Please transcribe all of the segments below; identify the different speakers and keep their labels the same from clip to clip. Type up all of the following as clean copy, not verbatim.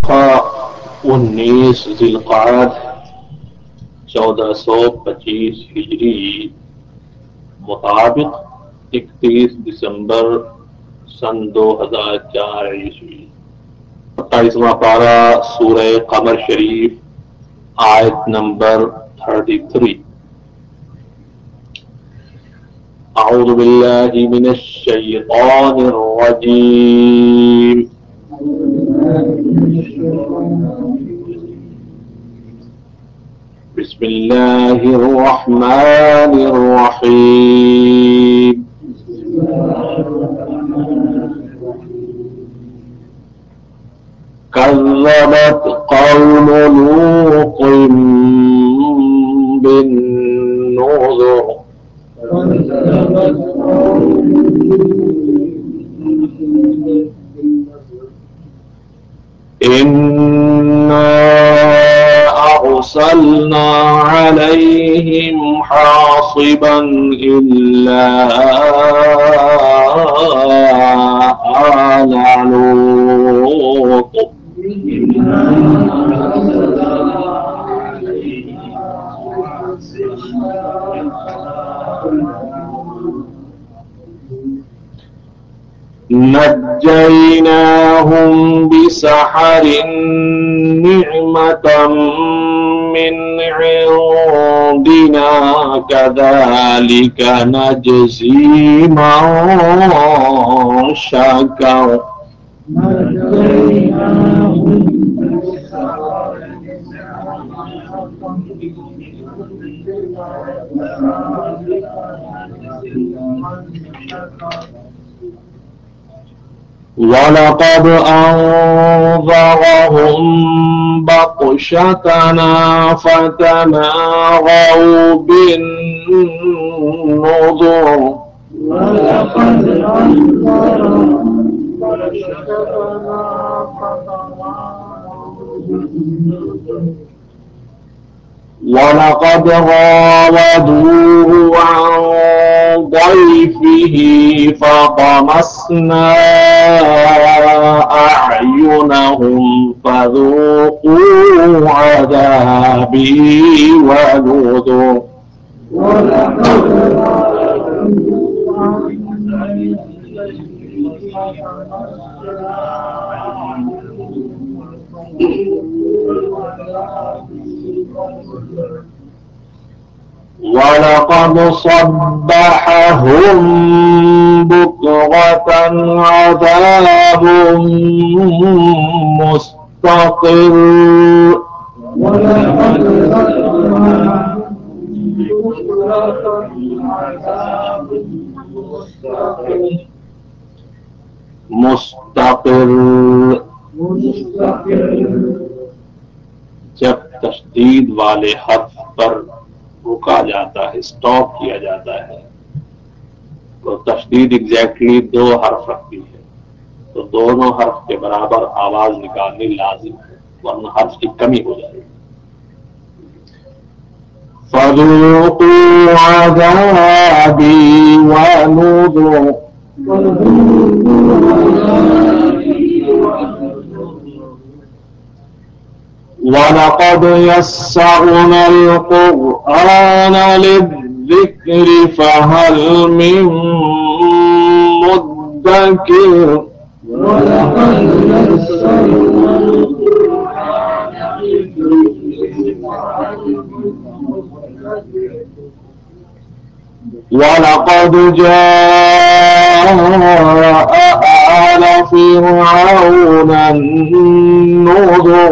Speaker 1: 19 ज़िलक़ाद 1425 हिजरी मुताबिक 31 दिसंबर सन 2004 ईस्वी। 27वां पारा सूरह कमर शरीफ आयत नंबर 33। अऊज़ु बिल्लाहि मिनश शैतानिर रजीम। बिस्मिल्लाहिर रहमानिर रहीम। कज़्ज़बत क़ौमु लूतिन बिन्नुज़ुर। इन्ना अर्सलना अलैहिम हासिबन इल्ला आला लूत। नज्जयनाहुम बिसहरिन निअमतम मिन इंदिना कज़ालिका नजज़ी मन शकर। वलक़द अंज़रहुम बत्शतना फतमारौ बिन्नुज़ुर। वलक़द रावदूहु अन ضيفه فطمسنا أعينهم فذوقوا عذابي ونذر। वलक़द सब्बहहुम बुक्रतन अज़ाबुम मुस्तक़िर। मुस्तक़िर जब तशदीद वाले हर्फ पर रुका जाता है, स्टॉप किया जाता है, तो तशदीद एग्जैक्टली 2 हर्फ रखती है, तो दोनों हर्फ के बराबर आवाज निकालनी लाजिम है, वरना हर्फ की कमी हो जाएगी। फ़ज़ूक़ू अज़ाबी वनुज़ुर। वलक़द यस्सरना अल-क़ुरआन लिज़्ज़िक्रि फ़हल मिन मुद्दकिर। वलक़द जाअ आल फ़िरऔन अन्नुज़ुर।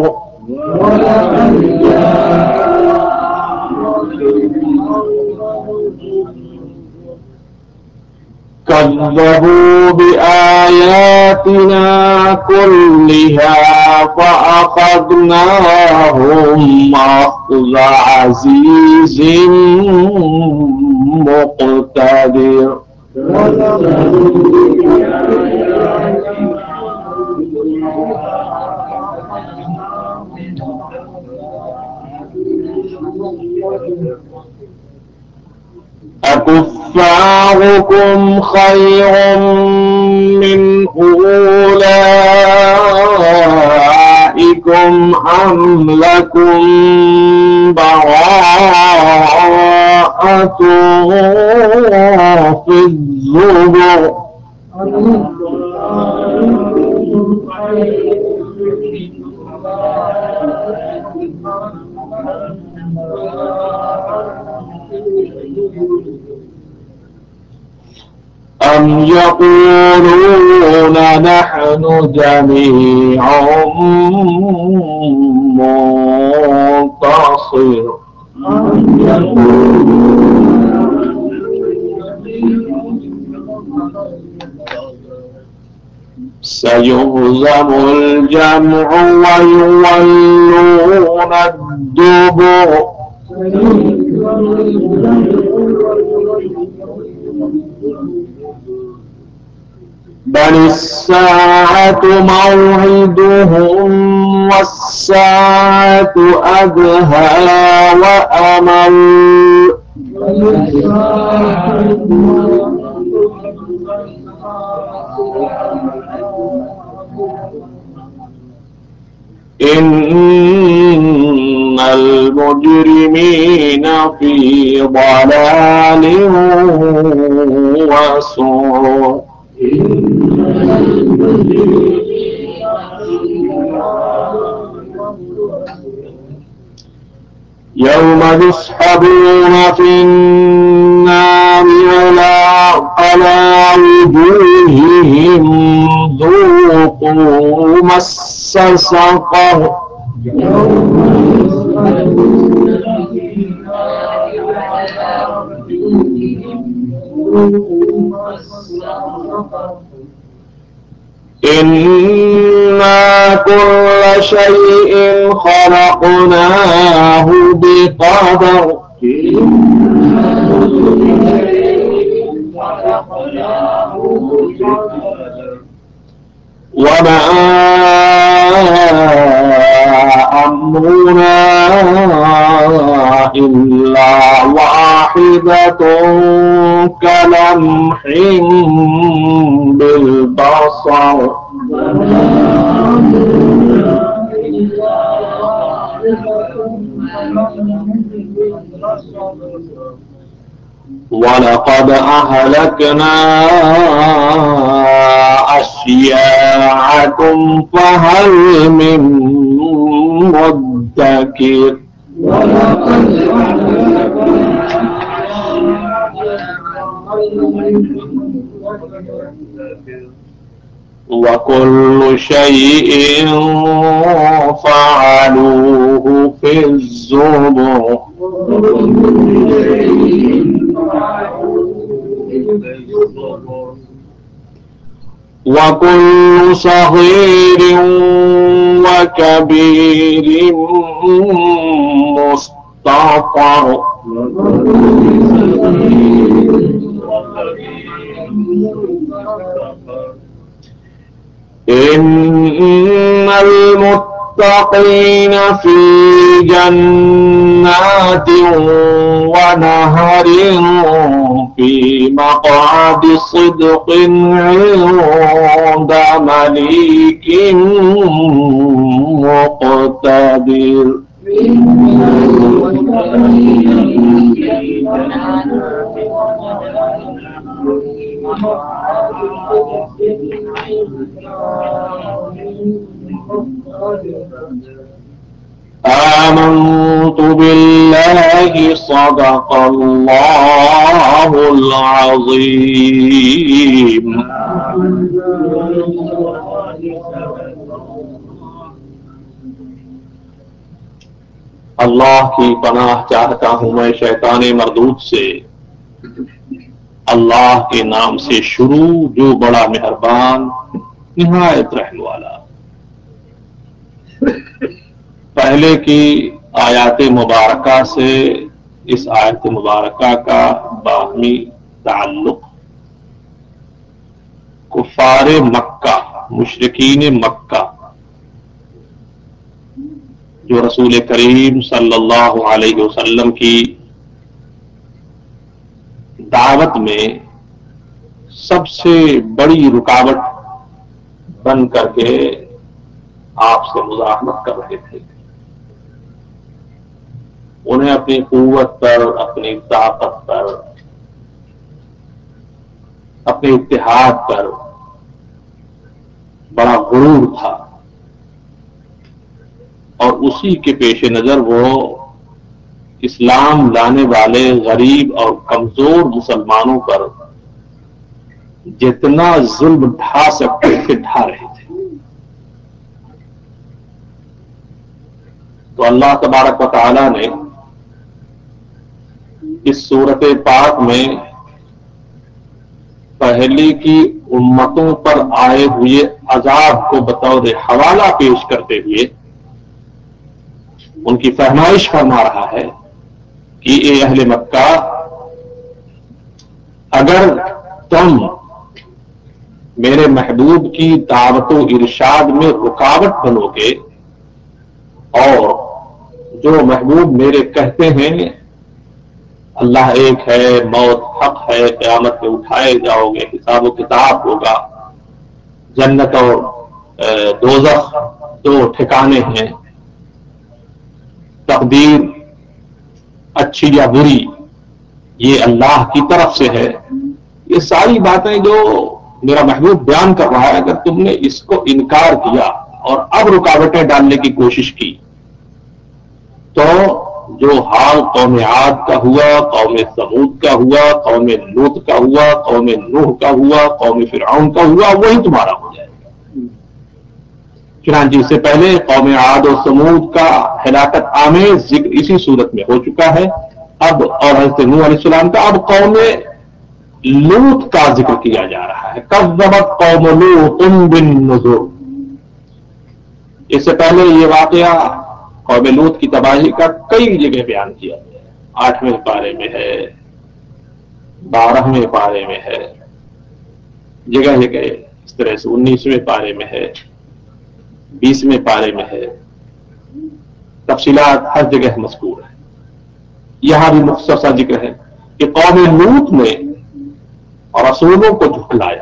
Speaker 1: कज़्ज़बू बिआयातिना कुल्लिहा फ़अख़ज़नाहुम अख़ज़ अज़ीज़िन मुक़तदिर। अकुफ़्फ़ारुकुम खैरुम मिन उलाइकुम بكم أم لكم براءة في الزبر أم يقولون نحن جميع منتصر سيهزم الجمع ويولون الدبر بل الساعة موعدهم والساعة أدهى وأمر إن المجرمين في ضلال وسعر يوم يسحبون في النار على وجوههم ذوقوا مس سقر إنا كل شيء خلقناه بقدر وما أمرنا إلا واحدة كلمح بالبصر ولقد أهلكنا أشياعكم فهل من مدكر وكل شيء فعلوه في الزبر وكل صغير وكبير مستطر إن المتقين في جنات ونهر في مقعد صدق عند مليك مقتدر آمنت بالله صدق الله العظيم अल्लाह की पनाह चाहता हूं मैं शैतान मरदूद से। अल्लाह के नाम से शुरू जो बड़ा मेहरबान निहायत रहने वाला। पहले की आयात मुबारका से इस आयत मुबारका का बाहमी ताल्लुक कुफार मक्का मुशरिकीन मक्का जो रसूल करीम सल्लल्लाहु अलैहि वसल्लम की दावत में सबसे बड़ी रुकावट बन करके آپ سے مزاحمت کر رہے تھے. انہیں اپنی قوت پر، اپنی طاقت پر، اپنے اتحاد پر بڑا غرور تھا، اور اسی کے پیش نظر وہ اسلام لانے والے غریب اور کمزور مسلمانوں پر جتنا ظلم ڈھا سکتے تھے ڈھا رہے تھے. تو اللہ تبارک و تعالی نے اس صورت پاک میں پہلے کی امتوں پر آئے ہوئے عذاب کو بطور حوالہ پیش کرتے ہوئے ان کی فرمائش فرما رہا ہے کہ اے اہل مکہ، اگر تم میرے محبوب کی دعوت و ارشاد میں رکاوٹ بنو گے اور جو محبوب میرے کہتے ہیں اللہ ایک ہے، موت حق ہے، قیامت میں اٹھائے جاؤ گے، حساب و کتاب ہوگا، جنت اور دوزخ دو ٹھکانے ہیں، تقدیر اچھی یا بری یہ اللہ کی طرف سے ہے، یہ ساری باتیں جو میرا محبوب بیان کر رہا ہے، اگر تم نے اس کو انکار کیا اور اب رکاوٹیں ڈالنے کی کوشش کی تو جو حال قوم عاد کا ہوا، قوم ثمود کا ہوا، قوم لوط کا ہوا، قوم نوح کا ہوا، قوم فرعون کا ہوا، وہی تمہارا ہو جائے گا. چنانچہ اس سے پہلے قوم عاد و ثمود کا ہلاکت آمیز ذکر اسی صورت میں ہو چکا ہے. اب اور حضرت نوح علیہ السلام کا اب قوم لوط کا ذکر کیا جا رہا ہے. کذبت قوم لوط بالنذر. اس سے پہلے یہ واقعہ قوم لوط کی تباہی کا کئی جگہ بیان کیا گیا ہے. 8ویں پارے میں ہے، 12ویں پارے میں ہے، جگہ جگہ اس طرح سے 19ویں پارے میں ہے، 20ویں پارے میں ہے. تفصیلات ہر جگہ مذکور ہے. یہاں بھی مختصر سا ذکر ہے کہ قوم لوط نے رسولوں کو جھٹلایا.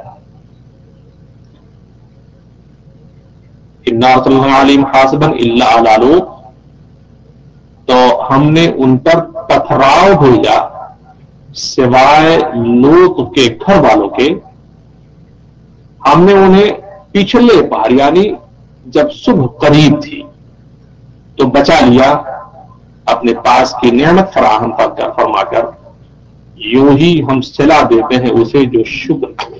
Speaker 1: انا ارسلنا علیہم حاصبا الا آل لوط، تو ہم نے ان پر پتھراؤ بھیجا سوائے لوط کے گھر والوں کے. ہم نے انہیں پچھلے پہر یعنی جب صبح قریب تھی تو بچا لیا اپنے پاس کی نعمت فراہم فرما کر. یوں ہی ہم صلا دیتے ہیں اسے جو شکر کرے.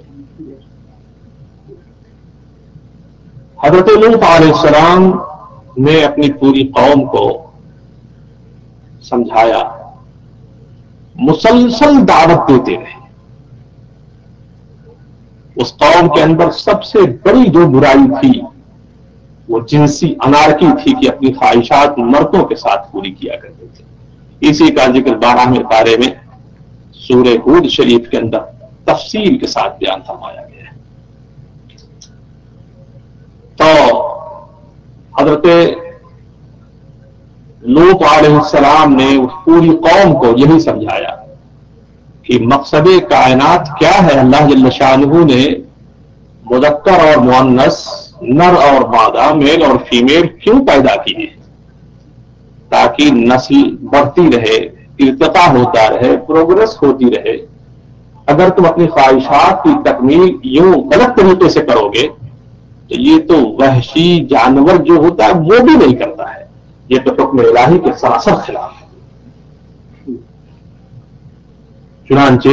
Speaker 1: حضرت لوط علیہ السلام نے اپنی پوری قوم کو سمجھایا، مسلسل دعوت دیتے رہے. اس قوم کے اندر سب سے بڑی جو برائی تھی وہ جنسی انارکی تھی کہ اپنی خواہشات مردوں کے ساتھ پوری کیا کرتے تھے. اسی کا ذکر 12ویں پارے میں سورہ ہود شریف کے اندر تفصیل کے ساتھ بیان فرمایا گیا ہے. تو حضرت لوط علیہ السلام نے اس پوری قوم کو یہی سمجھایا کہ مقصد کائنات کیا ہے. اللہ جل شانہ نے مذکر اور مؤنث، نر اور مادہ، میل اور فیمیل کیوں پیدا کی ہے؟ تاکہ نسل بڑھتی رہے، ارتقا ہوتا رہے، پروگرس ہوتی رہے. اگر تم اپنی خواہشات کی تکمیل یوں غلط طریقے سے کرو گے تو یہ تو وحشی جانور جو ہوتا ہے وہ بھی نہیں کرتا ہے، یہ تو حکم الہی کے سراسر خلاف ہے. چنانچہ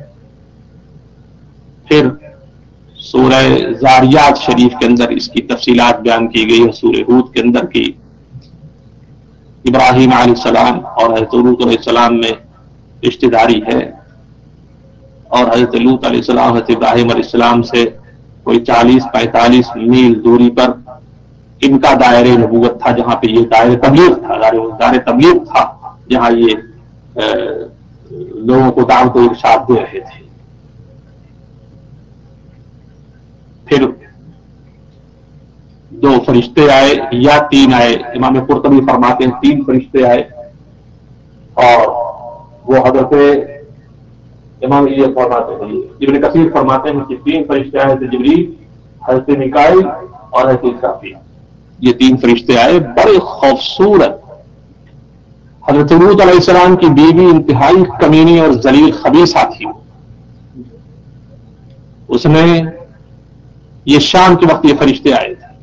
Speaker 1: پھر سورہ زاریات شریف کے اندر اس کی تفصیلات بیان کی گئی ہے. سورہ ہود کے اندر کی ابراہیم علیہ السلام اور حضرت لوط علیہ السلام میں رشتہ داری ہے، اور حضرت لوط علیہ السلام حضرت ابراہیم علیہ السلام سے کوئی 40-45 میل دوری پر ان کا دائرہ نبوت تھا، جہاں پہ یہ دائرہ تبلیغ تھا، دائرہ تبلیغ تھا جہاں یہ لوگوں کو دعوت و ارشاد دے رہے تھے. پھر 2 فرشتے آئے یا 3 آئے، امام قرطبی فرماتے ہیں 3 فرشتے آئے، اور وہ حضرت امام یہ فرماتے ہیں، ابن کثیر فرماتے ہیں کہ 3 فرشتے آئے تھے، جبریل، حضرت میکائیل اور حضرت اسرافیل. یہ 3 فرشتے آئے، بڑے خوبصورت. حضرت لوط علیہ السلام کی بیوی انتہائی کمینی اور ذلیل خبیثہ تھی. اس نے یہ شام کے وقت یہ فرشتے آئے تھے.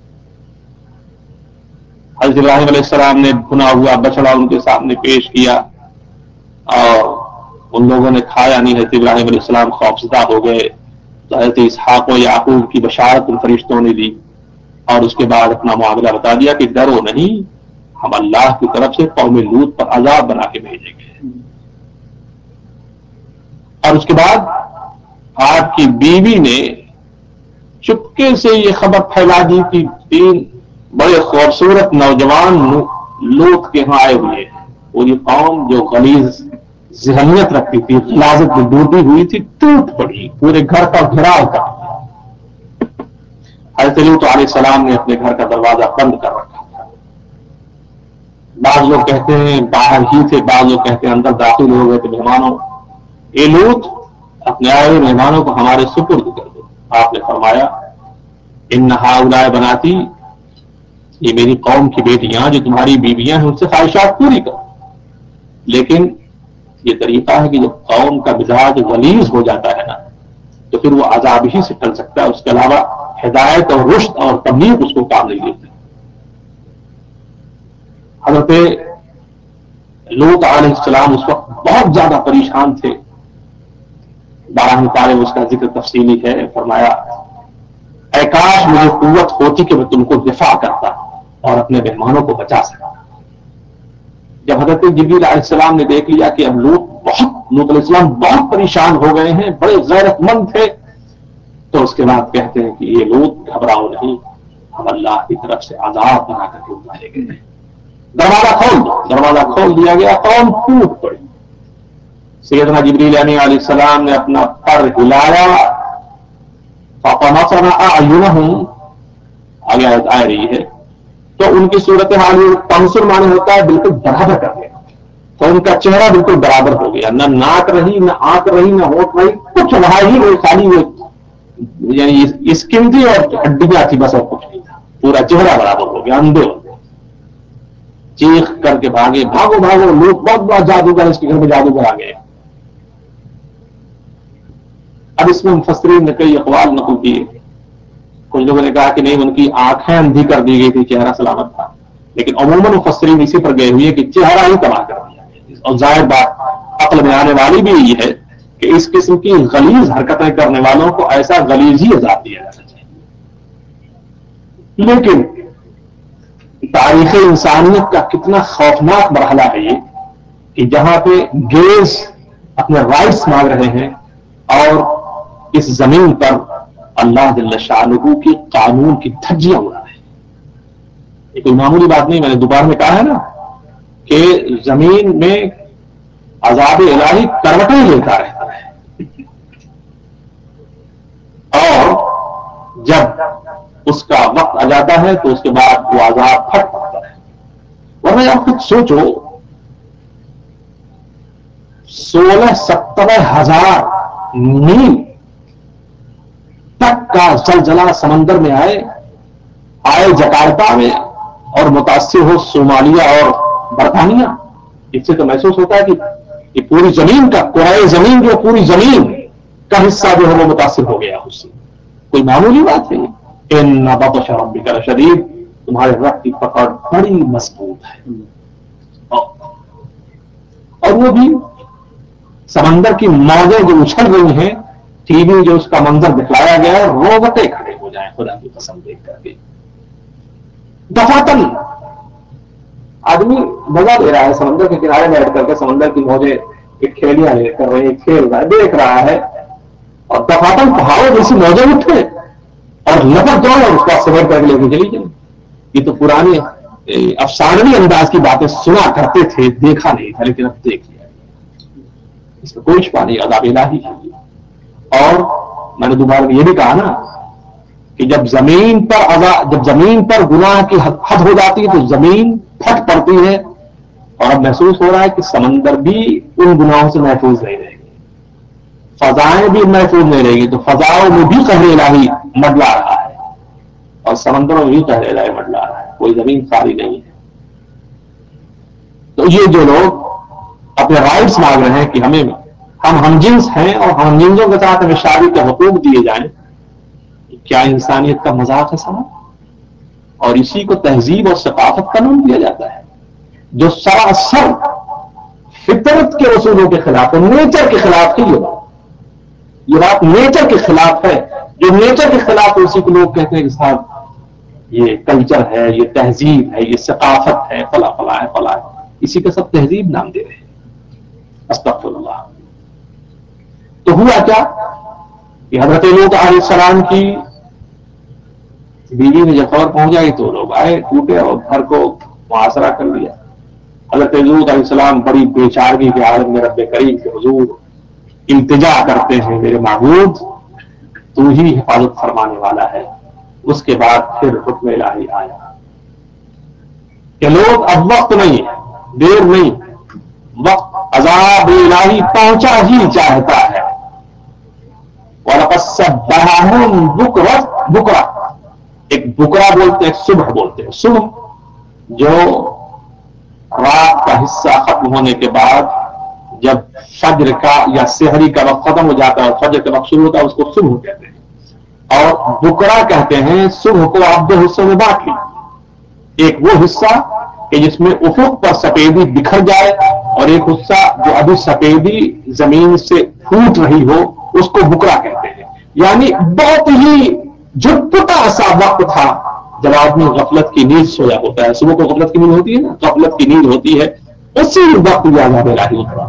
Speaker 1: حضرت ابراہیم علیہ السلام نے بھنا ہوا بچڑا ان کے سامنے پیش کیا اور ان لوگوں نے کھایا نہیں. حضرت ابراہیم علیہ السلام خوفزدہ ہو گئے. تو حضرت اسحاق و یعقوب کی بشارت ان فرشتوں نے دی اور اس کے بعد اپنا معاملہ بتا دیا کہ ڈرو نہیں، ہم اللہ کی طرف سے قوم لوط پر عذاب بنا کے بھیجیں گے. اور اس کے بعد آپ کی بیوی نے چپکے سے یہ خبر پھیلا دی کہ 3 بڑے خوبصورت نوجوان لوط کے ہاں آئے ہوئے ہیں. پوری قوم جو غلیظ ذہنیت رکھتی تھی، غلاظت میں ڈوبی ہوئی تھی، ٹوٹ پڑی، پورے گھر کا گھیراؤ کر دیا. حضرت لوط علیہ السلام نے اپنے گھر کا دروازہ بند کر رکھا تھا. بعض لوگ کہتے ہیں باہر ہی تھے، بعض لوگ کہتے ہیں اندر داخل ہو گئے. تو مہمانوں، اے لوط، اپنے آئے ہوئے مہمانوں کو ہمارے سپرد کر دو. آپ نے فرمایا ان ہؤلاء بناتی، یہ میری قوم کی بیٹیاں جو تمہاری بیویاں ہیں ان سے خواہشات پوری کرو. لیکن یہ طریقہ ہے کہ جب قوم کا مزاج غلیظ ہو جاتا ہے نا تو پھر وہ عذاب ہی سے ٹل سکتا ہے، اس کے علاوہ ہدایت اور رشد اور تبلیغ اس کو کام نہیں دیتے. حضرت لوط علیہ السلام اس وقت بہت زیادہ پریشان تھے. 12 پارے میں اس کا ذکر تفصیلی ہے. فرمایا اے کاش مجھے قوت ہوتی کہ میں تم کو دفاع کرتا اور اپنے مہمانوں کو بچا سکتا. جب حضرت جبریل علیہ السلام نے دیکھ لیا کہ اب لوط علیہ السلام بہت پریشان ہو گئے ہیں، بڑے غیرت مند تھے، تو اس کے بعد کہتے ہیں کہ یہ لوط گھبراؤ نہیں، ہم اللہ کی طرف سے عذاب بنا کر کے اتارے گئے ہیں. دروازہ کھول دو. دروازہ کھول دیا گیا، قوم ٹوٹ پڑی. سیدنا جبریل علیہ السلام نے اپنا پر ہلایا، فَطَمَسَنَ أَعْيُنَهُمْ، آگے آیت آ رہی ہے. تو ان کی صورتحال تنصر مانے ہوتا ہے بالکل برابر کر دیا. تو ان کا چہرہ بالکل برابر ہو گیا، نہ ناک رہی، نہ آنکھ رہی، نہ ہوٹ رہی، کچھ وہاں ہی وہ خالی وہ یعنی اسکن تھی اور ہڈیاں تھی، بس اور کچھ نہیں تھا. پورا چہرہ برابر ہو گیا، اندھے ہو گئے. چیخ کر کے بھاگے، بھاگو بھاگو، لوگ بہت بڑا جادوگر اس کے گھر میں جادوگر آ گئے. اب اس میں مفسرین نے کئی اقوال نقل کیے. کچھ لوگوں نے کہا کہ نہیں، ان کی آنکھیں اندھی کر دی گئی تھی، چہرہ سلامت تھا. لیکن عموماً مفسرین اسی پر گئے ہوئے کہ چہرہ ہی تباہ کر دیا. اور ظاہر بات عقل میں آنے والی بھی یہی ہے کہ اس قسم کی غلیظ حرکتیں کرنے والوں کو ایسا غلیظ ہی عذاب دیا جانا چاہیے. لیکن تاریخ انسانیت کا کتنا خوفناک مرحلہ ہے یہ کہ جہاں پہ گیز اپنے رائٹس مانگ رہے ہیں اور اس زمین پر اللہ جل شانہ کی قانون کی دھجیاں اڑا رہے ہیں. یہ کوئی معمولی بات نہیں. میں نے دوبارہ میں کہا ہے نا کہ زمین میں عذاب الہی کروٹیں لیتا رہتا ہے، اور جب اس کا وقت آ جاتا ہے تو اس کے بعد وہ عذاب پھٹ پڑتا ہے. ورنہ آپ خود سوچو، 16-17 ہزار میل تک کا زلزلہ سمندر میں آئے جکارتا میں اور متاثر ہو صومالیہ اور برطانیہ. اس سے تو محسوس ہوتا ہے کہ پوری زمین کا کرۂ زمین جو پوری زمین کا حصہ جو ہے وہ متاثر ہو گیا اس سے. کوئی معمولی بات ہے. ان بطش ربک لشدید، تمہارے رب کی پکڑ بڑی مضبوط ہے. اور وہ بھی سمندر کی موجیں جو اچھل رہی ہیں، ٹی وی جو اس کا منظر دکھلایا گیا ہے، روبٹے کھڑے ہو جائیں خدا کی قسم دیکھ کر کے. دفاتن آدمی مزہ لے رہا ہے سمندر کے کنارے بیٹھ کر کے، سمندر کی موجیں ایک کھیلیاں لے کر رہے، کھیل رہا ہے، دیکھ رہا ہے، اور دفاتن پہاڑوں جیسی موجیں اٹھے اور لپٹ جائیں اور اس کا سفر کر لے کے چلی جائیں. یہ تو پرانے افسانوی انداز کی باتیں سنا کرتے تھے، دیکھا نہیں تھا، لیکن اب دیکھ لیا. اس میں کوئی شبہ نہیں، عذاب الہی ہے. اور میں نے دوبارہ یہ بھی کہا نا کہ جب زمین پر گناہ کی حد ہو جاتی ہے تو زمین پھٹ پڑتی ہے. اور اب محسوس ہو رہا ہے کہ سمندر بھی ان گناہوں سے محفوظ نہیں رہے گی، فضائیں بھی محفوظ نہیں رہے گی. تو فضاؤں میں بھی قہر الہی مڈلا رہا ہے. اور سمندروں میں بھی پہلے لائے منڈلا رہا ہے، کوئی زمین خالی نہیں ہے. تو یہ جو لوگ اپنے رائٹس مانگ رہے ہیں کہ ہم جنس ہیں اور ہم جنسوں کے ساتھ ہمیں شادی کے حقوق دیے جائیں، کیا انسانیت کا مذاق ہے صاحب؟ اور اسی کو تہذیب اور ثقافت کا نام دیا جاتا ہے، جو سراسر فطرت کے اصولوں کے خلاف ہے، نیچر کے خلاف ہے. یہ بات نیچر کے خلاف ہے. جو نیچر کے خلاف ہے اسی کو لوگ کہتے ہیں کہ صاحب یہ کلچر ہے، یہ تہذیب ہے، یہ ثقافت ہے، فلاں فلاں ہے فلاں ہے. اسی کا سب تہذیب نام دے رہے ہیں. استغفر اللہ. تو ہوا کیا کہ حضرت لوط علیہ السلام کی بیوی نے جب خبر پہنچ جائی تو لوگ آئے ٹوٹے اور گھر کو محاصرہ کر لیا. حضرت لوط علیہ السلام بڑی بے چارگی کے عالم میں رب کریم کے حضور التجا کرتے ہیں، میرے معبود تو ہی حفاظت فرمانے والا ہے. اس کے بعد پھر حکم الہی آیا کہ لوگ اب وقت نہیں، دیر نہیں، وقت عذاب الہی پہنچا ہی چاہتا ہے. وَلَقَدْ صَبَّحَهُم بُكْرَةً، ایک بکرا بولتے ہیں، صبح بولتے ہیں. صبح جو رات کا حصہ ختم ہونے کے بعد جب فجر کا یا سحری کا وقت ختم ہو جاتا ہے اور فجر کا وقت شروع ہوتا ہے اس کو صبح کہتے ہیں. اور بکرا کہتے ہیں صبح کو آپ دو حصوں میں بانٹ لی. ایک وہ حصہ کہ جس میں افق پر سفیدی بکھر جائے، اور ایک حصہ جو ابھی سفیدی زمین سے پھوٹ رہی ہو اس کو بکرا کہتے ہیں. یعنی بہت ہی جھٹپٹا سا وقت تھا جب آدمی غفلت کی نیند سویا ہوتا ہے. صبح کو غفلت کی نیند ہوتی ہے نا، غفلت کی نیند ہوتی ہے، اسی وقت عذاب الہی اترا.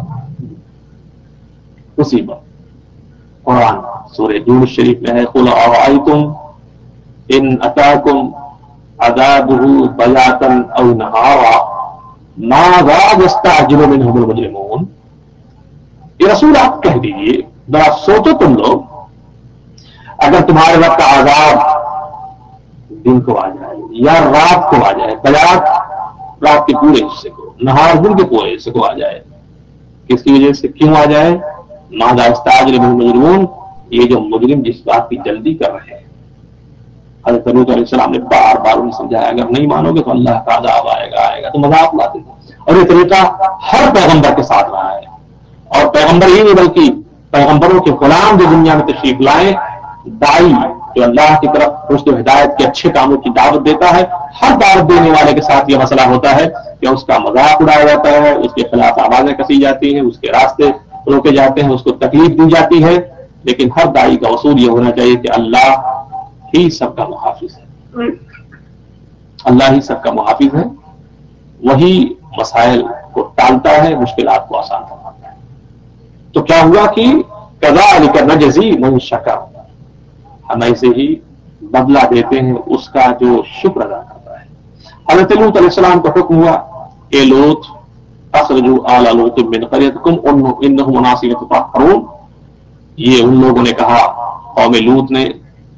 Speaker 1: اسی وقت قرآن سورہ نور شریف میں ہے قل ارأیتم ان اتاکم عذابہ بیاتا او نہارا ماذا یستعجل منہ المجرمون. یہ رسول آپ کہہ دیجیے، ذرا سوچو تم لوگ، اگر تمہارے رب کا عذاب دن کو آ جائے یا رات کو آ جائے، بیات رات کے پورے حصے کو، نہار دن کے پورے حصے کو آ جائے، کس کی وجہ سے کیوں آ جائے؟ ماذا یستعجل منہ المجرمون، یہ جو مجرم جس بات کی جلدی کر رہے ہیں. حضرت لوط علیہ السلام نے بار بار انہیں سمجھایا اگر نہیں مانو گے تو اللہ کا عذاب آئے گا تو مذاق لاتے تھے. اور یہ طریقہ ہر پیغمبر کے ساتھ رہا ہے. اور پیغمبر ہی نہیں بلکہ پیغمبروں کے غلام جو دنیا میں تشریف لائے، دائی جو اللہ کی طرف رشد و ہدایت کے اچھے کاموں کی دعوت دیتا ہے، ہر دعوت دینے والے کے ساتھ یہ مسئلہ ہوتا ہے کہ اس کا مذاق اڑایا جاتا ہے، اس کے خلاف آوازیں کسی جاتی ہیں، اس کے راستے روکے جاتے ہیں، اس کو تکلیف دی جاتی ہے. لیکن ہر دائی کا اصول یہ ہونا چاہیے کہ اللہ ہی سب کا محافظ ہے، اللہ ہی سب کا محافظ ہے. وہی مسائل کو ٹالتا ہے، مشکلات کو آسان کرواتا ہے. تو کیا ہوا کہ کذالک نجزی من شکر، ہم ایسے ہی بدلہ دیتے ہیں اس کا جو شکر ادا کرتا ہے. حضرت لوط علیہ السلام کا حکم ہوا کہ لوط اخرجوا آل لوط من قریتکم انہم اناس یتطہرون. یہ ان لوگوں نے کہا، قوم لوط نے،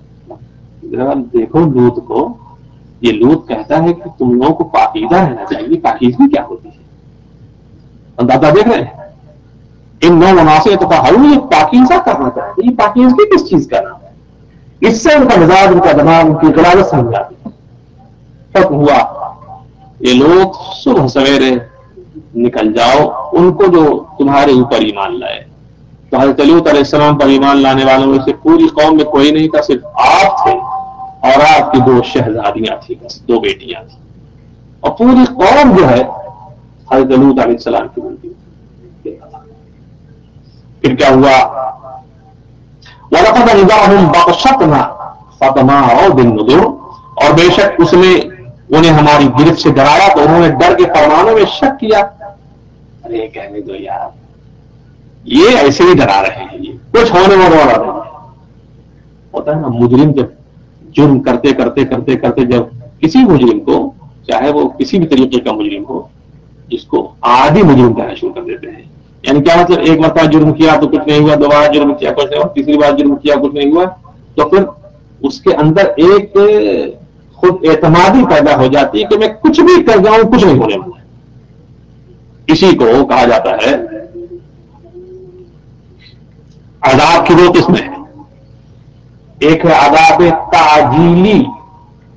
Speaker 1: دیکھو لوط کو، یہ لوط کہتا ہے کہ تم لوگوں کو پاکیزہ رہنا چاہیے. پاکیزگی کیا ہوتی ہے؟ اندازہ دیکھ رہے ہیں، ان نو مناسب یتطہرون، یہ پاکیزہ کرنا چاہتے ہیں. یہ پاکیزگی کس چیز کا نام ہے؟ اس سے ان کا مزاج، ان کا دماغ، ان کی غلاظت سمجھ آتی ہے. تب ہوا یہ لوگ صبح سویرے نکل جاؤ ان کو جو تمہارے اوپر ایمان لائے. تو حضرت لوط علیہ السلام پر ایمان لانے والوں میں سے پوری قوم میں کوئی نہیں تھا، صرف آپ تھے اور آپ کی 2 شہزادیاں تھیں، بس 2 بیٹیاں تھیں. اور پوری قوم جو ہے حضرت لوط علیہ السلام کی بنتی تھی. پھر کیا ہوا؟ وَلَقَدْ أَخَذَهُم بَطْشَتُنَا فَتَمَارَوْا بِالنُّذُرِ، اور بے شک اس نے انہیں ہماری گرفت سے ڈرایا تو انہوں نے ڈر کے فرمانوں میں شک کیا. ارے کہنے دو یار، یہ ایسے ہی ڈرا رہے ہیں، یہ کچھ ہونے والا نہیں. ہوتا ہے نا مجرم جب جرم کرتے کرتے کرتے کرتے جب کسی مجرم کو، چاہے وہ کسی بھی طریقے کا مجرم ہو، جس کو عادی مجرم کہنا شروع کر دیتے ہیں. یعنی کیا مطلب؟ ایک مرتبہ جرم کیا تو کچھ نہیں ہوا، دوبارہ جرم کیا کچھ نہیں ہوا، تیسری بار جرم کیا کچھ نہیں ہوا، تو پھر اس کے اندر ایک خود اعتمادی پیدا ہو جاتی ہے کہ میں کچھ بھی کر جاؤں کچھ نہیں ہونے والا. اسی کو کہا جاتا ہے عذاب کی 2 قسمیں ہیں. ایک ہے عذاب تعجیلی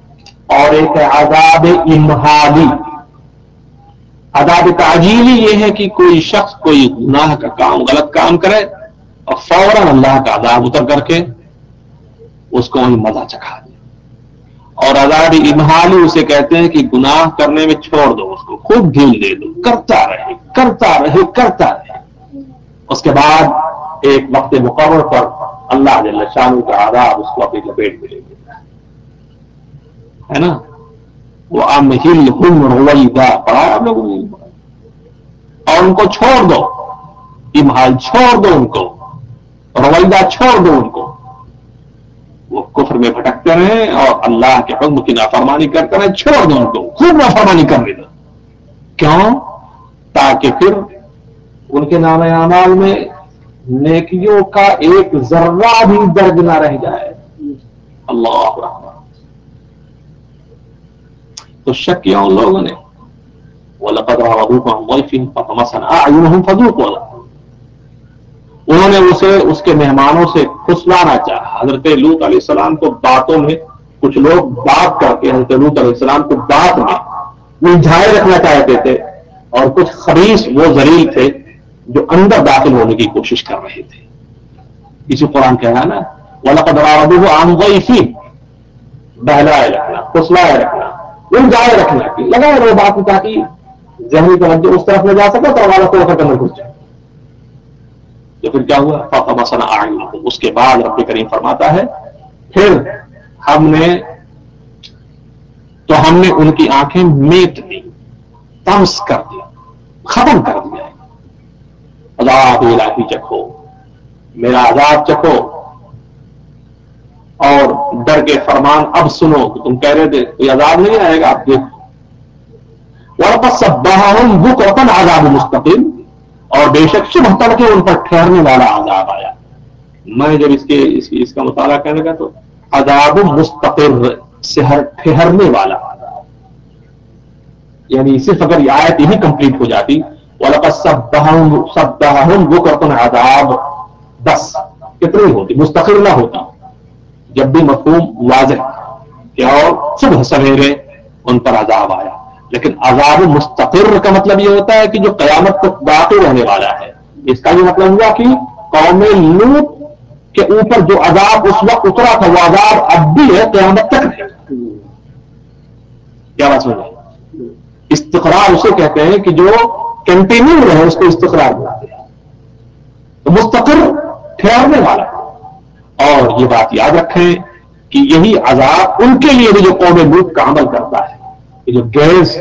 Speaker 1: اور ایک ہے عذاب امہالی. عذاب تعجیلی یہ ہے کہ کوئی شخص کوئی گناہ کا کام غلط کام کرے اور فوراً اللہ کا عذاب اتر کر کے اس کو وہیں مزہ چکھا دے. اور عذاب امہالی اسے کہتے ہیں کہ گناہ کرنے میں چھوڑ دو اس کو, خوب ڈھیل دے دو, کرتا رہے کرتا رہے کرتا رہے, اس کے بعد ایک وقت مقرر پر اللہ جل شانہ کا عذاب اس کو اپنی لپیٹ میں لے لیتا ہے نا. وہ امہلہم رویدا پڑھا آپ لوگوں نے, اور ان کو چھوڑ دو, امہال چھوڑ دو ان کو, رویدا چھوڑ دو ان کو, وہ کفر میں بھٹکتے رہے اور اللہ کے حکم کی نافرمانی کرتے رہے, چھوڑ دو ان کو, خوب نافرمانی کرنے دو. کیوں؟ تاکہ پھر ان کے نام اعمال میں نیکیوں کا ایک ذرہ بھی درج نہ رہ جائے. اللہ اکبر. تو شک کیا ان لوگوں نے, وَلَقَدْ رَاوَدُوهُ عَنْ ضَيْفِهِمْ فَطَمَسْنَا أَعْيُنَهُمْ فَذُوقُوا الْعَذَابَ. انہوں نے اسے اس کے مہمانوں سے پھسلانا چاہا. حضرت لوط علیہ السلام کو باتوں میں, کچھ لوگ بات کر کے حضرت لوط علیہ السلام کو بات میں الجھائے رکھنا چاہتے تھے, اور کچھ خبیث وہ ذلیل تھے جو اندر داخل ہونے کی کوشش کر رہے تھے. اسی قرآن کہہ رہا ہے نا, وَلَقَدْ رَاوَدُوهُ عَنْ ضَيْفِهِمْ, بہلائے رکھنا, پھسلائے رکھنا, الجھائے رکھنا, لگائے رہو بات میں تاکہ ذہنی توجہ اس طرف لے جا سکے تو ہمارا توڑ کر اندر گھس جائے. تو پھر کیا ہوا؟ فَطَمَسْنَا أَعْيُنَهُمْ. اس کے بعد رب کریم فرماتا ہے پھر ہم نے ان کی آنکھیں میٹ دی, طمس کر دیا, ختم کر دیا. عذاب الہی چکھو, میرا عذاب چکھو, اور ڈر کے فرمان اب سنو. تم کہہ رہے تھے کوئی عذاب نہیں آئے گا, آپ دیکھو. وَلَقَدْ صَبَّحَهُمْ بُكْرَةً عَذَابٌ مُسْتَقِرٌ, اور بے شک صبح تڑکے ان پر ٹھہرنے والا عذاب آیا. میں جب اس کا مطالعہ کرنے کا تو عذاب مستقر, ٹھہرنے والا عذاب, یعنی صرف اگر یہ آیت یہی کمپلیٹ ہو جاتی وَلَقَدْ صَبَّحَهُمْ بُكْرَةً عَذَابٌ, بس کتنی ہوتی, مستقر نہ ہوتی. جب بھی مفہوم واضح کہ اور صبح سویرے ان پر عذاب آیا. لیکن عذاب مستقر کا مطلب یہ ہوتا ہے کہ جو قیامت تک باقی رہنے والا ہے. اس کا یہ مطلب ہوا کہ قوم لوط کے اوپر جو عذاب اس وقت اترا تھا وہ عذاب اب بھی ہے, قیامت تک ہے. کیا بات سمجھ رہے؟ استقرار اسے کہتے ہیں کہ جو کنٹینیو رہے اس کو استقرار بولتے ہیں. تو مستقر, ٹھہرنے والا. اور یہ بات یاد رکھیں کہ یہی عذاب ان کے لیے بھی جو قوم لوط کا عمل کرتا ہے, کہ جو گیس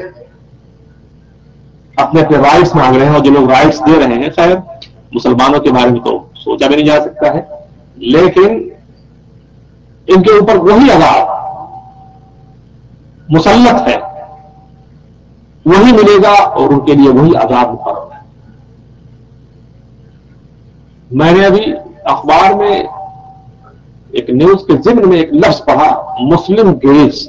Speaker 1: اپنے اپنے رائٹس مانگ رہے ہیں, اور جو لوگ رائٹس دے رہے ہیں, خیر مسلمانوں کے بارے میں تو سوچا بھی نہیں جا سکتا ہے, لیکن ان کے اوپر وہی عذاب مسلط ہے, وہی ملے گا, اور ان کے لیے وہی عذاب مقرر ہے. میں نے ابھی اخبار میں ایک نیوز کے ضمن میں ایک لفظ پڑھا, مسلم گیز.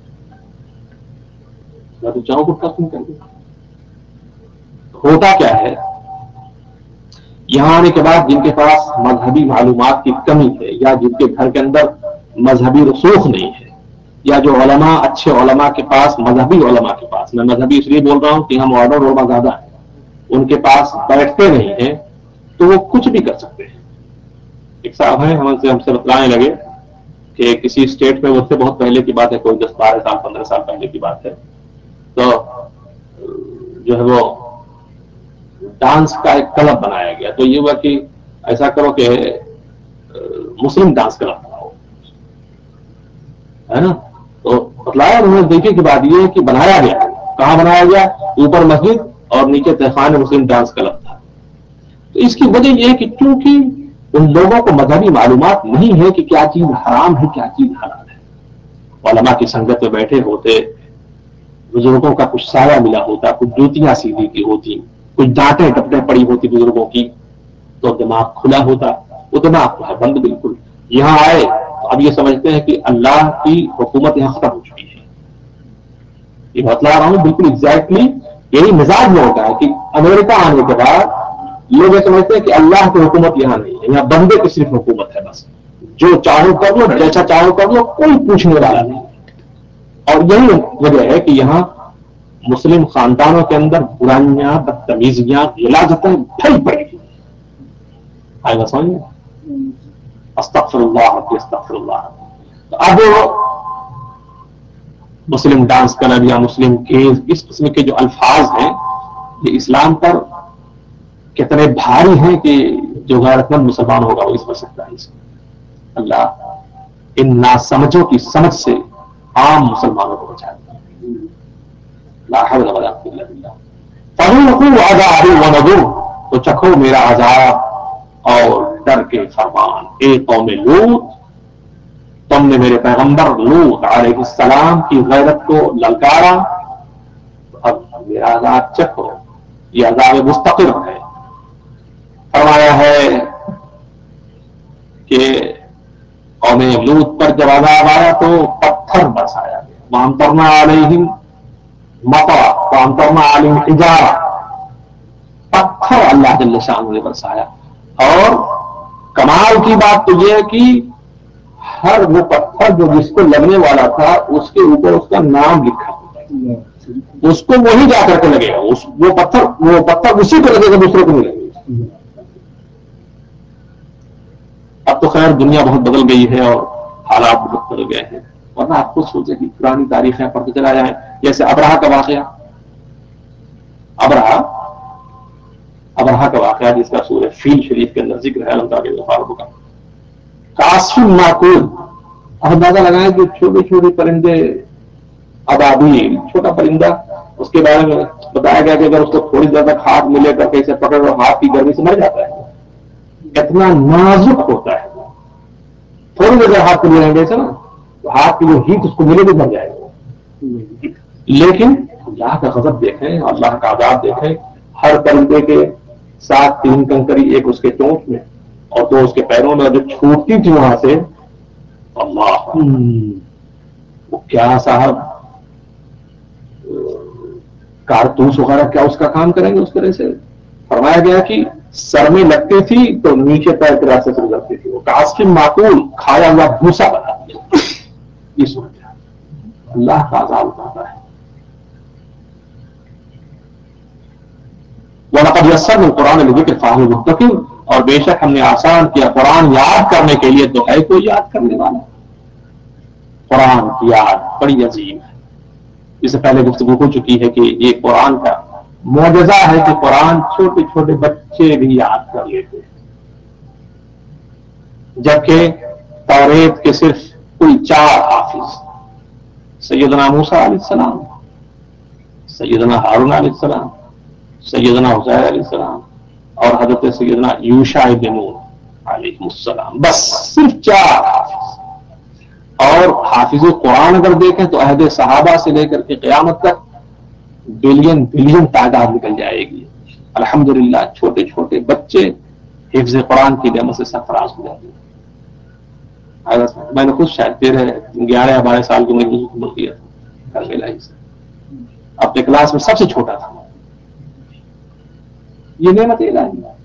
Speaker 1: میں تو چاہوں کو ختم کر دوں. ہوتا کیا ہے, یہاں آنے کے بعد جن کے پاس مذہبی معلومات کی کمی ہے, یا جن کے گھر کے اندر مذہبی رسوخ نہیں ہے, یا جو علماء, اچھے علماء کے پاس, مذہبی علماء کے پاس, میں مذہبی اس لیے بول رہا ہوں کہ ہم ماڈرن علماء زیادہ ہیں, ان کے پاس بیٹھتے نہیں ہیں, تو وہ کچھ بھی کر سکتے ہیں. ایک صاحب ہیں, ہم سے بتلانے لگے کہ کسی اسٹیٹ میں, وہ سے بہت پہلے کی بات ہے, کوئی 10 12 سال 15 سال پہلے کی بات ہے, تو جو ہے وہ ڈانس کا ایک کلب بنایا گیا. تو یہ ہوا کہ ایسا کرو کہ مسلم ڈانس کلب بناؤ, ہے نا. تو بتلایا انہوں نے. دیکھنے کی بات یہ ہے کہ بنایا گیا, کہاں بنایا گیا؟ اوپر مسجد اور نیچے تہخان مسلم ڈانس کلب تھا. تو اس کی وجہ یہ ہے کہ چونکہ ان لوگوں کو مذہبی معلومات نہیں ہے کہ کیا چیز حرام ہے, کیا چیز حلال ہے. علماء کی سنگت میں بیٹھے ہوتے, بزرگوں کا کچھ سایہ ملا ہوتا, کچھ جوتیاں سیدھی کی ہوتی, کچھ ڈانٹیں ڈپٹیں پڑی ہوتی بزرگوں کی, تو دماغ کھلا ہوتا. وہ دماغ ہے بند بالکل. یہاں آئے تو اب یہ سمجھتے ہیں کہ اللہ کی حکومت یہاں ختم ہو چکی ہے. یہ بتلا رہا ہوں بالکل ایگزیکٹلی یہی مزاج میں ہوتا ہے کہ امریکہ آنے کے بعد لوگ یہ سمجھتے ہیں کہ اللہ کی حکومت یہاں نہیں ہے, یہاں بندے کی صرف حکومت ہے. بس جو چاہو کر لو, جیسا چاہو کر لو, کوئی پوچھنے والا نہیں.
Speaker 2: اور یہی وجہ ہے کہ یہاں مسلم خاندانوں کے اندر برائیاں، بدتمیزیاں، غلاظتیں پھیل پڑی. آئے گا سمجھ میں؟ استغفر اللہ استغفر اللہ. تو اب مسلم ڈانس کلب یا مسلم کیز اس قسم کے جو الفاظ ہیں یہ اسلام پر کتنے بھاری ہیں کہ جو غیرت مند مسلمان ہوگا وہ اس پر سکتا ہے. اللہ ان ناسمجھوں کی سمجھ سے عام مسلمانوں کو بچا دیا. لا حول ولا قوة الا بالله. فذوقوا عذابي ونذر. تو چکھو میرا عذاب اور ڈر کے فرمان. اے قوم لوط، تم نے میرے پیغمبر لوط علیہ السلام کی غیرت کو للکارا، اب میرا عذاب چکھو. یہ عذاب مستقر ہے. فرمایا ہے کہ قوم لوط پر جب عذاب آیا تو پتھر برسایا گیا. وامطرنا علیہم مطرا وامطرنا علیہم حجارہ. پتھر اللہ جل شانہ نے برسایا. اور کمال کی بات تو یہ ہے کہ ہر وہ پتھر جو جس کو لگنے والا تھا اس کے اوپر اس کا نام لکھا ہوتا ہے. اس کو وہی جا کر کے لگے گا. وہ پتھر اسی کو لگے گا، دوسرے کو نہیں لگے گا. اب تو خیر دنیا بہت بدل گئی ہے اور حالات بہت بدل گئے ہیں، ورنہ آپ خود سوچیں کہ پرانی تاریخیں پڑھتے چلا جائیں. جیسے ابرہہ کا واقعہ، ابرہہ کا واقعہ جس کا سورہ فیل شریف کے اندر ذکر ہے اللہ تعالی غفار کا. کاسف معقول. اب اندازہ لگائیں کہ چھوٹے چھوٹے پرندے ابابیل، چھوٹا پرندہ، اس کے بارے میں بتایا گیا کہ اگر اس کو تھوڑی دیر تک ہاتھ ملے کر کے اسے پکڑ اور ہاتھ کی گرمی سے مر جاتا ہے. اتنا نازک ہوتا ہے. تھوڑی دیر ہاتھ کو لے گے نا تو ہاتھ کی جو ہیٹ اس کو ملے بھی مر جائے گا. لیکن اللہ کا غضب دیکھیں، اللہ کا عذاب دیکھیں. ہر پرندے کے 7 3 کنکری، ایک اس کے چونچ میں اور 2 اس کے پیروں میں، جو چھوٹتی تھی وہاں سے. اللہ وہ کیا صاحب کارتوس وغیرہ کیا اس کا کام کریں گے اس طرح سے. فرمایا گیا کہ سر میں لگتی تھی تو نیچے پیر کے راستے سے گزرتی تھی. وہ کاسف معقول، کھایا ہوا بھوسا بنا دیا. یہ سوچا اللہ کا عذاب اتارتا ہے. وَلَقَدْ يَسَّرْنَا الْقُرْآنَ لِلذِّكْرِ فَهَلْ مِن مُدَّكِرٍ. اور بے شک ہم نے آسان کیا قرآن یاد کرنے کے لیے، تو ہے کوئی یاد کرنے والا. قرآن کی یاد بڑی عظیم ہے. اس سے پہلے گفتگو ہو چکی ہے کہ یہ قرآن کا معجزہ ہے کہ قرآن چھوٹے چھوٹے بچے بھی یاد کر لیتے ہیں. جبکہ توریت کے صرف کوئی 4 حافظ، سیدنا موسیٰ علیہ السلام، سیدنا ہارون علیہ السلام، سیدنا حزیر علیہ السلام اور حضرت سیدنا یوشع بن نون علیہ السلام. بس صرف 4 حافظ. اور حافظ قرآن اگر دیکھیں تو عہد صحابہ سے لے کر کے قیامت تک بلین بلین تعداد نکل جائے گی. الحمدللہ چھوٹے چھوٹے بچے حفظ قرآن کی نعمت سے سرفراز ہو جاتے ہیں. میں نے خود شاید 11 یا 12 سال کی میں کیا تھا سے اپنے کلاس میں سب سے چھوٹا تھا. یہ نعمت الہی ہے.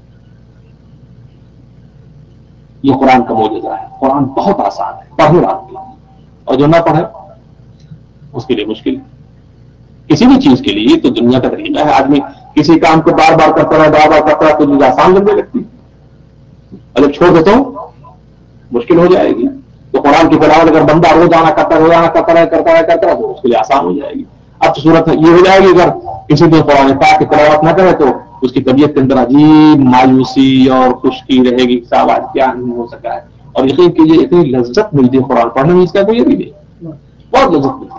Speaker 2: یہ قرآن کا معجزہ ہے. قرآن بہت آسان ہے پڑھنے والے کے لیے، اور جو نہ پڑھے اس کے لیے مشکل. کسی بھی چیز کے لیے تو دنیا کا طریقہ ہے. آدمی کسی کام کو بار بار کرتا رہے، بار بار کرتا رہے تو مجھے آسان لگنے لگتی، اور جب چھوڑ دیتا ہوں مشکل ہو جائے گی. تو قرآن کی تلاوت اگر بندہ روزانہ کرتا رہے تو اس کے لیے آسان ہو جائے گی. اب صورت یہ ہو جائے گی اگر کسی دن قرآن پاک کی تلاوت نہ کرے تو اس کی طبیعت کے اندر عجیب مایوسی اور خشکی رہے گی. آج کیا نہیں ہو سکا ہے. اور یقین کیجیے اتنی لذت ملتی ہے قرآن پڑھنے میں، اس کا کوئی یہ بھی نہیں، بہت لذت ملتی ہے.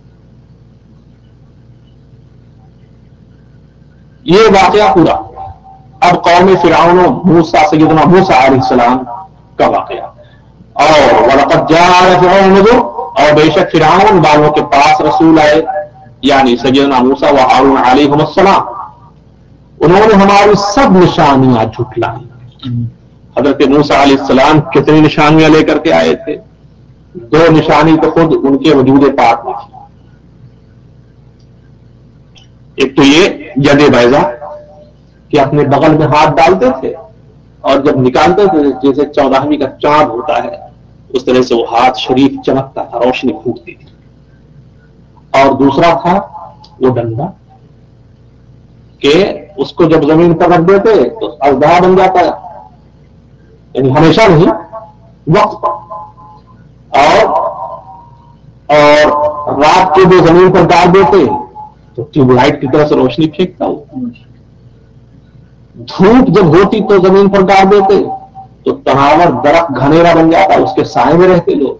Speaker 2: یہ واقعہ پورا. اب قوم فرعون و موسیٰ، سیدنا موسیٰ علیہ السلام کا واقعہ. اور وَلَقَدْ جَاءَ فِرْعَوْنُ النُّذُرُ. اور بے شک فرعون والوں کے پاس رسول آئے، یعنی سیدنا موسیٰ و ہارون علیہ السلام. انہوں نے ہماری سب نشانیاں جھٹلائیں. حضرت موسیٰ علیہ السلام کتنی نشانیاں لے کر کے آئے تھے؟ 2 نشانی تو خود ان کے وجود پاک میں تھی. ایک تو یہ ید بیضا کہ اپنے بغل میں ہاتھ ڈالتے تھے اور جب نکالتے تھے جیسے 14ویں کا چاند ہوتا ہے اس طرح سے وہ ہاتھ شریف چمکتا تھا، روشنی پھوٹتی تھی. اور دوسرا تھا وہ ڈنڈا کہ اس کو جب زمین پر رکھ دیتے تو اژدہا بن جاتا ہے، یعنی ہمیشہ نہیں، وقت پر، اور رات کو جو زمین پر ڈال دیتے تو ٹیوب لائٹ کی طرح سے روشنی پھینکتا ہو، دھوپ جب ہوتی تو زمین پر ڈال دیتے تو تناور درخت گھنیرا بن جاتا، اس کے سائے میں رہتے لوگ،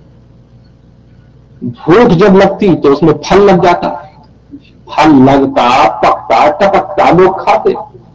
Speaker 2: بھوک جب لگتی تو اس میں پھل لگ جاتا، پھل لگتا پکتا ٹپکتا لوگ کھاتے۔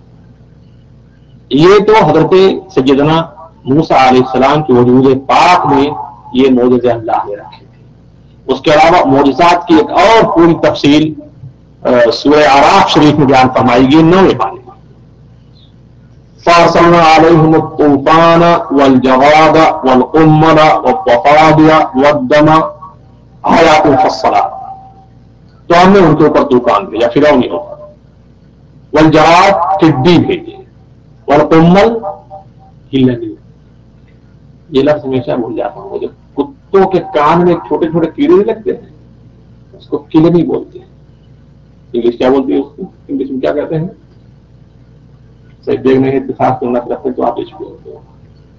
Speaker 2: یہ تو حضرت سیدنا موسیٰ علیہ السلام کے وجود پاک میں یہ معجزے اللہ نے رکھے تھے۔ اس کے علاوہ معجزات کی ایک اور پوری تفصیل سورہ اعراف شریف میں بیان فرمائی گئی 9ویں پارے میں۔ فَأَرْسَلْنَا عَلَيْهِمُ الطُّوفَانَ وَالْجَرَادَ وَالْقُمَّلَ وَالضَّفَادِعَ وَالدَّمَ آیات مفصلات، تو ہم نے ان کے اوپر طوفان بھیجا، فرعونی ہوگا، والجراد ٹڈی بھیجے، والقمل ہلنی، یہ لفظ ہمیشہ بھول جاتا ہوں، مجھے کتوں کے کان میں چھوٹے چھوٹے کیڑے نہیں لگتے ہیں، اس کو کلنی بولتے ہیں، انگلش کیا بولتی ہے اس کو، انگلش میں کیا کہتے ہیں؟ صحیح دیکھنے کے اتفاق سنت رکھتے تو آپ اس کو بولتے ہو،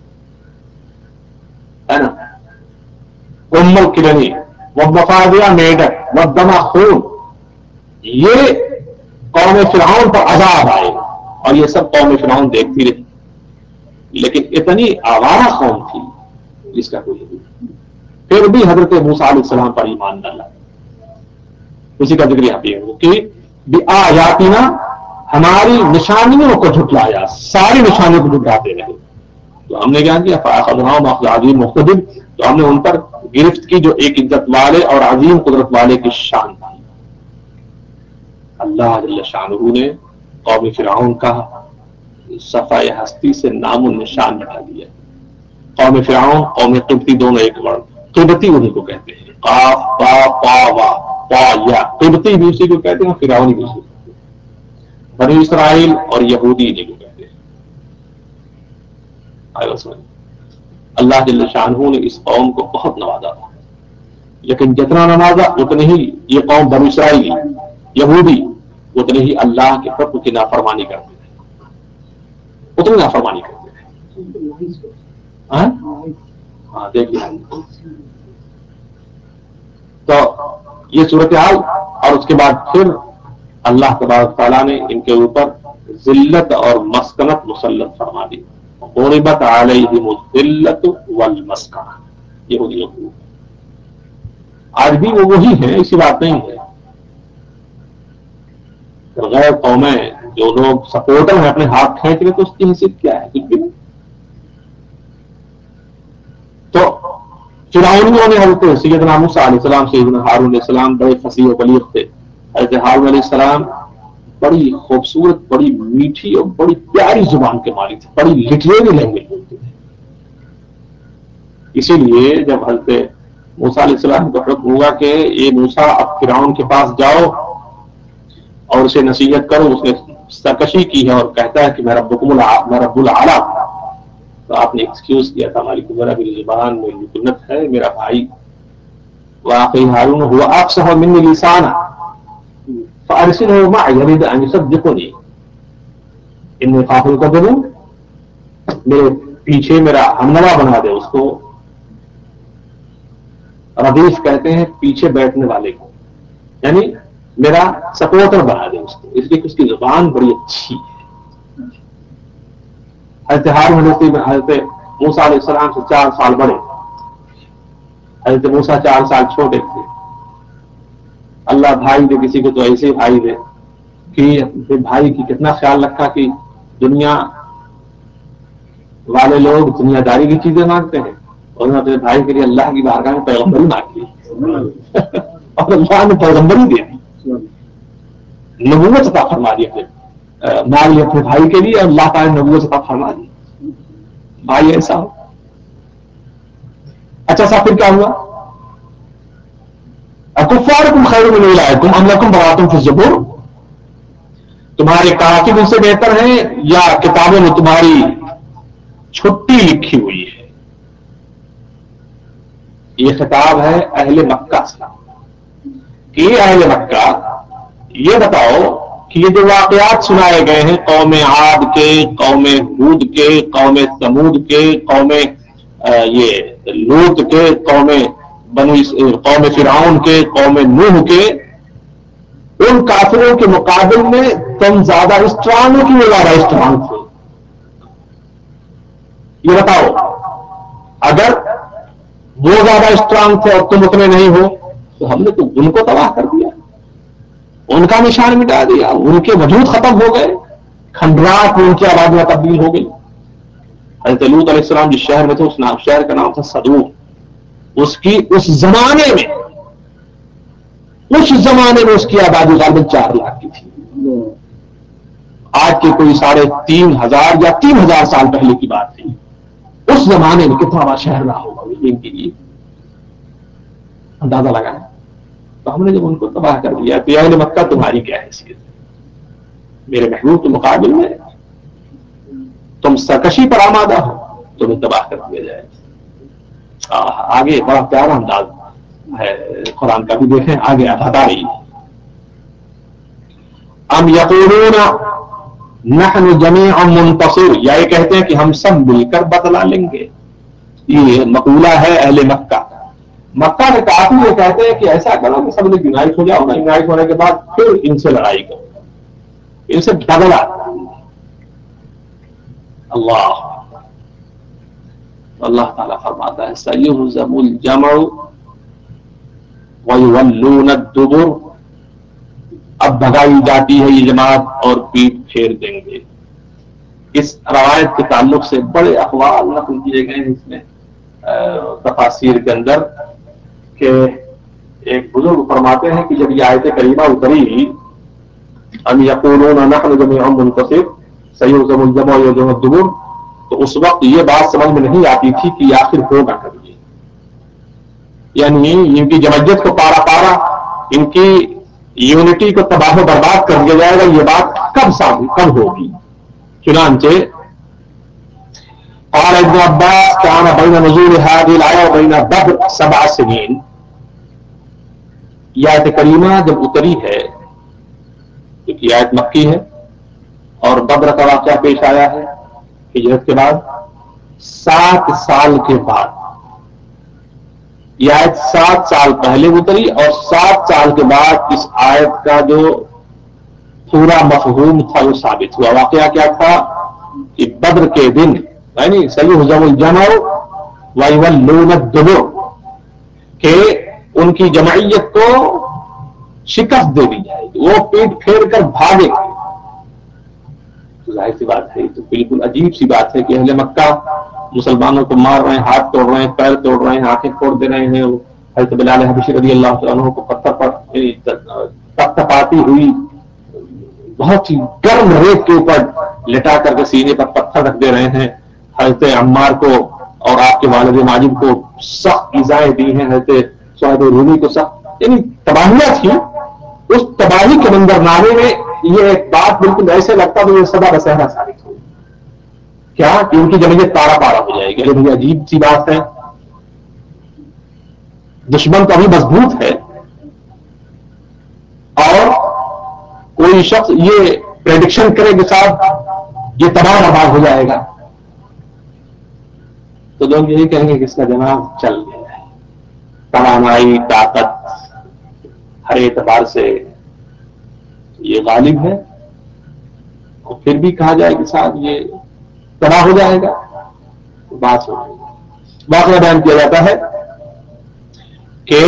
Speaker 2: ہے نا؟ کمل کلنی، والضفادع میڈک، والدم خون، یہ قوم فرعون پر عذاب آئے، اور یہ سب قوم فرعون دیکھتی رہی، لیکن اتنی آوارہ قوم تھی جس کا کوئی نہیں، پھر بھی حضرت موسیٰ علیہ السلام پر ایمان نہ لایا۔ اسی کا ذکر یہاں پہ ہے کہ بآیاتنا، ہماری نشانیوں کو جھٹلایا، ساری نشانیوں کو جھٹلاتے رہے، تو ہم نے کیا کیا؟ فأخذناهم أخذ عظیم مقتدر، تو ہم نے ان پر گرفت کی جو ایک عزت والے اور عظیم قدرت والے کی شان تھی۔ اللہ جل شانہ نے قوم فرعون کا صفائے ہستی سے نام و نشان بٹھا دیا۔ قوم فرعون قوم قبطی دونوں ایک ورڈ، قبطی انہیں کو کہتے ہیں، قاف با پا وا پا یا، قبطی بھی اسی کو کہتے ہیں، فرعونی بھی اسی کو کہتے ہیں، بنی اسرائیل اور یہودی انہیں کو کہتے ہیں۔ اللہ جل شانہ نے اس قوم کو بہت نوازا تھا، لیکن جتنا نوازا اتنے ہی یہ قوم بنی اسرائیل یہودی اتنے ہی اللہ کے حکم کی نافرمانی کرتے تھے، اتنی نافرمانی کرتے تھے۔ ہاں دیکھیے، تو یہ صورتحال، اور اس کے بعد پھر اللہ تبارک تعالیٰ نے ان کے اوپر ذلت اور مسکنت مسلط فرما دی، ضربت علیہم الذلۃ والمسکنہ، یہودیوں کو۔ آج بھی وہ وہی ہیں، ایسی بات نہیں ہے، غیر قومیں جو لوگ سپورٹر ہیں اپنے ہاتھ کھینچ رہے تو اس کی حیثیت کیا ہے؟ کچھ بھی نہیں۔ تو فرعونیوں نے حضرت سیدنا موسیٰ علیہ السلام، سیدنا ہارون علیہ السلام بڑے فصیح و بلیغ تھے، حضرت ہارون علیہ السلام بڑی خوبصورت، بڑی میٹھی اور بڑی پیاری زبان کے مالک تھے، بڑی لٹریری لینگویج بولتے تھے۔ اسی لیے جب حضرت موسیٰ علیہ السلام کو حکم ہوا کہ یہ موسیٰ اب فرعون کے پاس جاؤ اور اسے نصیحت کرو، اس نے سرکشی کی ہے اور کہتا ہے کہ میں رب العالیٰ، تو آپ نے ایکسکیوز کیا تھا، ہماری میری زبان میں لکنت ہے، میرا بھائی واقعی ہارون ہوا افصح منی لسانا فارسلہ معی یرید ان یصدقنی انی اخاف یکذبون، میرے پیچھے میرا ہمنوا بنا دے، اس کو ردیف کہتے ہیں پیچھے بیٹھنے والے کو، یعنی میرا سپورٹر بنا دے اس کو، اس لیے کہ اس کی زبان بڑی اچھی ہے۔ حضرت ہارون حضرت موسیٰ علیہ السلام سے 4 سال بڑے، حضرت موسیٰ 4 سال چھوٹے تھے۔ اللہ بھائی دے کسی کو تو ایسے بھائی دے کہ اپنے بھائی کی کتنا خیال رکھا کہ دنیا والے لوگ دنیا داری کی چیزیں مانگتے ہیں، اور انہوں نے اپنے بھائی کے لیے اللہ کی بارگاہ میں پیغمبری مانگ لی اور اللہ نے پیغمبری دے دی، نبوت عطا فرما دی، مانگ لی اپنے بھائی کے لیے، اور اللہ تعالی نے نبوت عطا فرما دی۔ بھائی ایسا ہو اچھا سا، پھر کیا ہوا؟ اکفارکم خیر من اولئکم ام لکم براۃ فی الزبور، تمہارے کاتب ان سے بہتر ہیں یا کتابوں میں تمہاری چھٹی لکھی ہوئی ہے؟ یہ خطاب ہے اہل مکہ سے کہ اہل مکہ یہ بتاؤ کہ یہ جو واقعات سنائے گئے ہیں قوم عاد کے، قوم ہود کے، قوم ثمود کے، قوم یہ لوط کے، قوم فرعون کے، قوم نوح کے، ان کافروں کے مقابل میں تم زیادہ اسٹرانگ ہو کہ وہ زیادہ اسٹرانگ تھے؟ یہ بتاؤ. اگر وہ زیادہ اسٹرانگ تھے اور تم اتنے نہیں ہو تو ہم نے تو ان کو تباہ کر دیا، ان کا نشان مٹا دیا، ان کے وجود ختم ہو گئے، کھنڈرات میں ان کی آبادیاں تبدیل ہو گئی. حضرت لوط علیہ السلام جس شہر میں تھے اس شہر کا نام تھا صدوم. اس زمانے میں اس کی آبادی غالباً 4 لاکھ کی تھی. آج کے کوئی 3,500 یا 3,000 سال پہلے کی بات تھی. اس زمانے میں کتنا بڑا شہر رہا ہوگا ان کے لیے، اندازہ لگائیں. تو ہم نے جب ان کو تباہ کر دیا تو اہل مکہ تمہاری کیا حیثیت ہے میرے محبوب کے مقابل میں؟ تم سرکشی پر آمادہ ہو، تمہیں تباہ کر دیا جائے. آگے بڑا پیارا انداز ہے قرآن کا بھی، دیکھیں آگے بتا رہی ام یقولون نحن جمیع منتصر، یا یہ کہتے ہیں کہ ہم سب مل کر بدلا لیں گے. یہ مقولہ ہے اہل مکہ. مکہ کے کافر یہ کہتے ہیں کہ ایسا کرو کہ سب لوگ یونائٹ ہو جاؤ نا، یونائٹ ہونے کے بعد پھر ان سے لڑائی کرو، ان سے بدلا. اللہ تعالیٰ فرماتا ہے سیہزم الجمع ویولون الدبر، اب بھگائی جاتی ہے یہ جماعت اور پیٹ پھیر دیں گے. اس روایت کے تعلق سے بڑے اقوال نقل کیے گئے ہیں اس میں تفاسیر کے اندر، کہ ایک بزرگ فرماتے ہیں کہ جب یہ آیت کریمہ اتری ام یقولون نحن جمیع منتصر سیہزم الجمع ویولون الدبر، تو اس وقت یہ بات سمجھ میں نہیں آتی تھی کہ آخر ہوگا کبھی، یعنی ان کی جمعیت کو پارا پارا، ان کی یونٹی کو تباہ و برباد کر دیا جائے گا، یہ بات کب ہوگی. چنانچہ قال ابن عباس كان بين نزول هذه الآية وبين بدر 7 سنين. یہ آیت کریمہ جب اتری ہے کیونکہ آیت مکی ہے اور بدر کا واقعہ پیش آیا ہے ہجرت کے بعد 7 سال کے بعد. یہ آیت 7 سال پہلے اتری اور 7 سال کے بعد اس آیت کا جو پورا مفہوم تھا وہ ثابت ہوا. واقعہ کیا تھا کہ بدر کے دن یعنی سیہزم الجمع ویولون الدبر کہ ان کی جمعیت کو شکست دے دی جائے گی، وہ پیٹ پھیر کر بھاگے. ظاہر سی بات ہے، تو بالکل عجیب سی بات ہے کہ اہل مکہ مسلمانوں کو مار رہے ہیں، ہاتھ توڑ رہے ہیں، پیر توڑ رہے ہیں، آنکھیں پھوڑ دے رہے ہیں. حضرت بلال حبشی رضی اللہ عنہ کو پتھر پر تپتپاتی ہوئی بہت ہی گرم ریت کے اوپر لٹا کر کے سینے پر پتھر رکھ دے رہے ہیں. حضرت عمار کو اور آپ کے والد ماجد کو سخت ایذائیں دی ہیں، حضرت صہیب رومی کو سخت، یعنی تباہیاں تھی. اس تباہی کے منظرنامے میں یہ ایک بات بالکل ایسے لگتا تو یہ سدا بسہرا ثابت ہو کیا کہ ان کی جمعیت پارا پارا ہو جائے گی. ارے بھائی عجیب سی بات ہے، دشمن تو ابھی مضبوط ہے اور کوئی شخص یہ پریڈکشن کرے کہ صاحب یہ تباہ برباد ہو جائے گا، تو لوگ یہی کہیں گے کہ اس کا جناب چل گیا ہے. توانائی طاقت ہر اعتبار سے یہ غالب ہے، اور پھر بھی کہا جائے کہ صاحب یہ تباہ ہو جائے گا، بات ہو جائے گی. واقعہ بیان کیا جاتا ہے کہ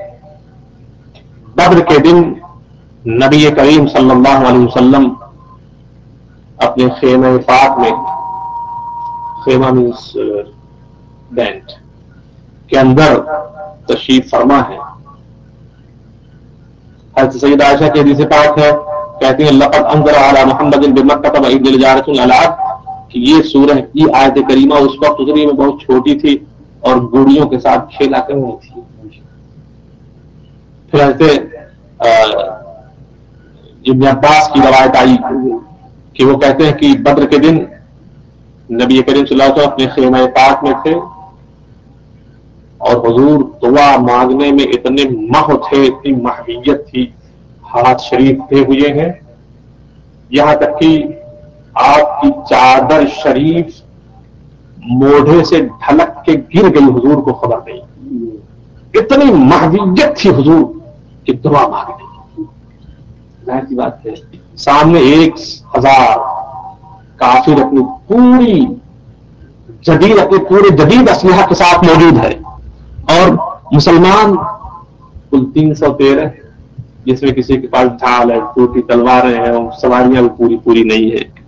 Speaker 2: بدر کے دن نبی کریم صلی اللہ علیہ وسلم اپنے خیمہ پاک میں، خیمہ مینس ٹینٹ کے اندر تشریف فرما ہے. حضرت سیدہ عائشہ کی حدیث پاک ہے، کہتی ہیں لقد انزل علی محمد بمکہ وعید الجارۃ العلاق، کہ یہ سورہ یہ آیت کریمہ اس وقت اتری میں بہت چھوٹی تھی اور گوڑیوں کے ساتھ کھیلا کر رہی تھی. پھر حضرت ابن عباس کی روایت آئی کہ وہ کہتے ہیں کہ بدر کے دن نبی کریم صلی اللہ علیہ وسلم اپنے خیمہ پاک میں تھے اور حضور دعا مانگنے میں اتنے محو تھے، اتنی محویت تھی، ہاتھ شریف اٹھے ہوئے ہیں، یہاں تک کہ آپ کی چادر شریف موڑھے سے ڈھلک کے گر گئی، حضور کو خبر نہیں، اتنی محویت تھی حضور کہ دعا مانگنے کی۔ ظاہر سی بات ہے، سامنے 1000 کافر اپنی پورے جدید اسلحہ کے ساتھ موجود ہے، اور مسلمان کل 313، جس میں کسی کے پاس ڈھال ہے، ٹوٹی تلواریں ہیں، اور سواریاں بھی پوری نہیں ہے۔